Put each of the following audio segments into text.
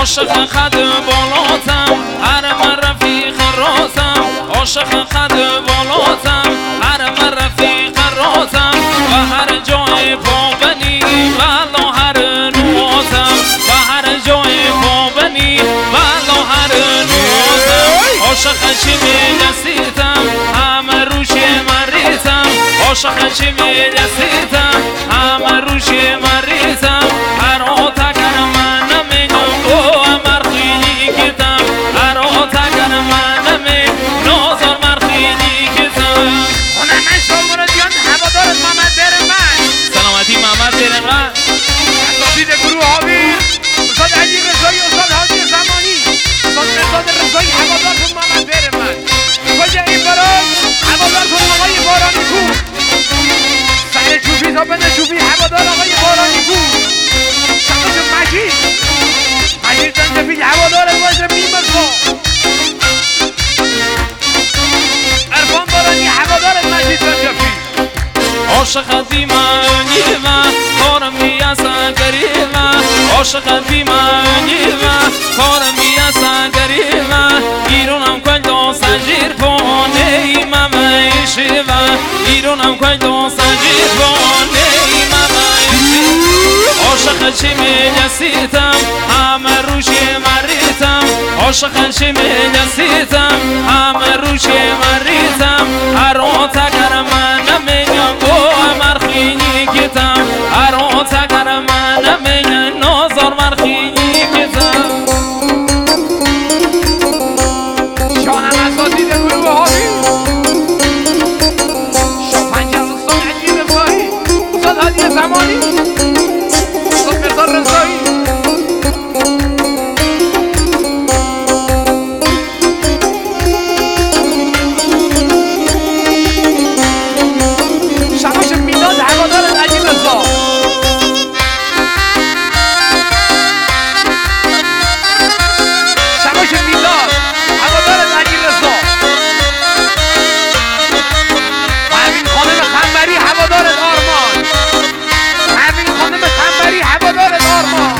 عاشق خد بالاتم هرم رفیق رازم عاشق خد بالاتم هرم رفیق رازم و هر جای پابنی والا هر نوازم و هر جای پابنی والا هر نوازم عاشق چی میرسیدم همه روش مریضم عاشق چی میرسیدم همه روش مریضم هر آتگر من نمیدم او مرخینی کتم هر آتگر من نمید نازار مرخینی کتم خونه من شامورا دیان هوادارت محمد درمن سلامتی محمد درمن اساتید گروه حاویر استاد علی رضایی استاد حاجی زمانی استاد مرزاد رضایی هوادارتون محمد درمن کجا این برای هوادارتون آقای بارانی کو سر چوبی تا بند چوبی هوادار آقای بارانی کو شماش مجید زنجفیل هوادار باشه بیمرسا عرفان بارانی هوادار مجید زنجفیل عاشق بیمانی و کارم بیاسن گریه عاشق بیمانی و کارم بیاسن گریه ایرونم کل دو سنجیر پانه ایمم ایشه و ایرونم کل دو سنجیر پانه ایمم ایشه عاشق چی میرسیدم همه روش مریضم عاشق چی میرسیدم همه روش مریضم هر آتگر من نمیگم گو مرخینی کتم هر آتگر من نمیگم نازار مرخینی کتم شانم اساتید گروه حاویر شاپنجر استاد علی رضایی استاد حاجی زمانی استاد مرزاد رضایی شماش میلاد هوادار علی رضا شماش میلاد هوادار علی رضا پروین خانم خنبری هوادار آرمان پروین خانم خنبری هوادار آرمان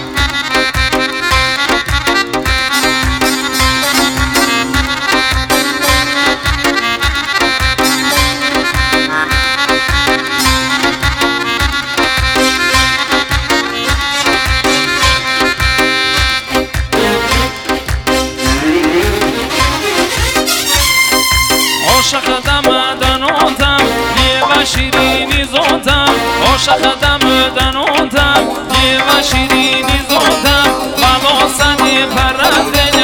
عاشق دمدناتم یه و شیرینی زوتم عاشق دمدناتم یه و شیرینی زوتم بلا سنی پرنده